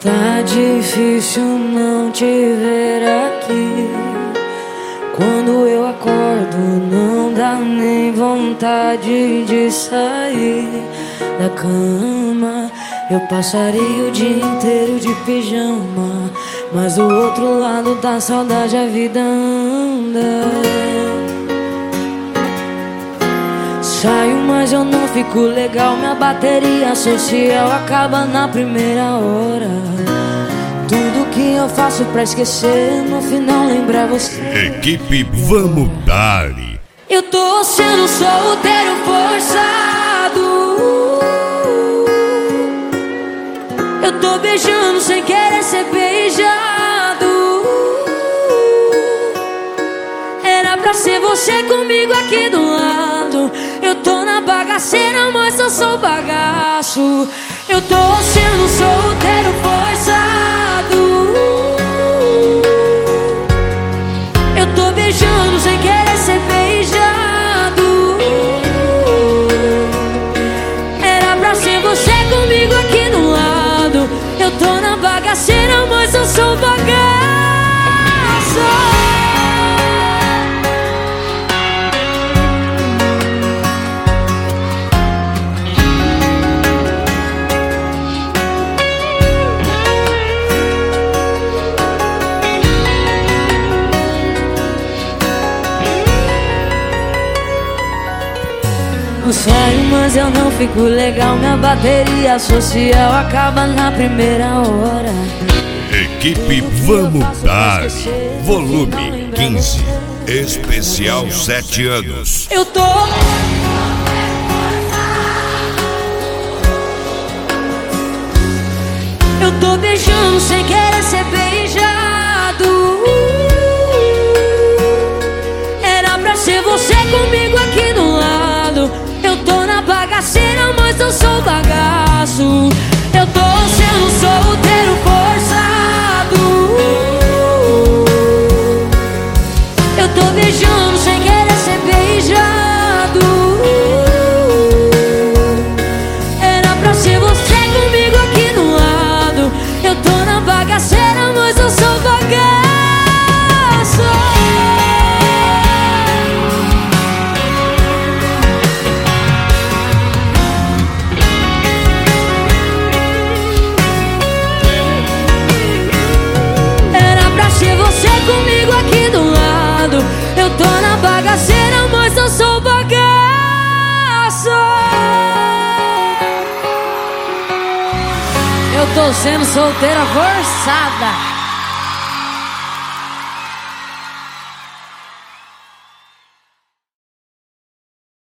Tá difícil não te ver aqui. Quando eu acordo não dá nem vontade de sair da cama. Eu passaria o dia inteiro de pijama, mas do outro lado da saudade a vida anda. Saio, mas eu não fico legal. Minha bateria social acaba na primeira hora. Tudo que eu faço pra esquecer, no final lembrar você. Equipe Vamos Dar. Eu tô sendo solteiro forçado. Eu tô beijando sem querer ser beijado. Era pra ser você comigo aqui do lado. Eu tô na bagaceira, mas eu sou bagaço. Eu tô sendo solteiro forçado. Eu tô beijando sem querer ser beijado. Era pra ser você comigo aqui do lado. Eu tô na bagaceira, mas eu sou bagaço. Eu saio, mas eu não fico legal. Minha bateria social acaba na primeira hora. Equipe Vamos Dar, volume 15, especial 7 anos. Eu tô beijando sem querer ser beijado. Era pra ser você comigo aqui do lado. Eu tô na bagaceira, mas eu sou bagaço. Eu tô sendo solteiro forçado. Eu tô beijando sem querer ser beijado. Era pra ser você comigo aqui do lado. Eu tô na bagaceira, mas eu sou bagaço. Comigo aqui do lado. Eu tô na bagaceira, mas eu sou bagaço. Eu tô sendo solteira forçada.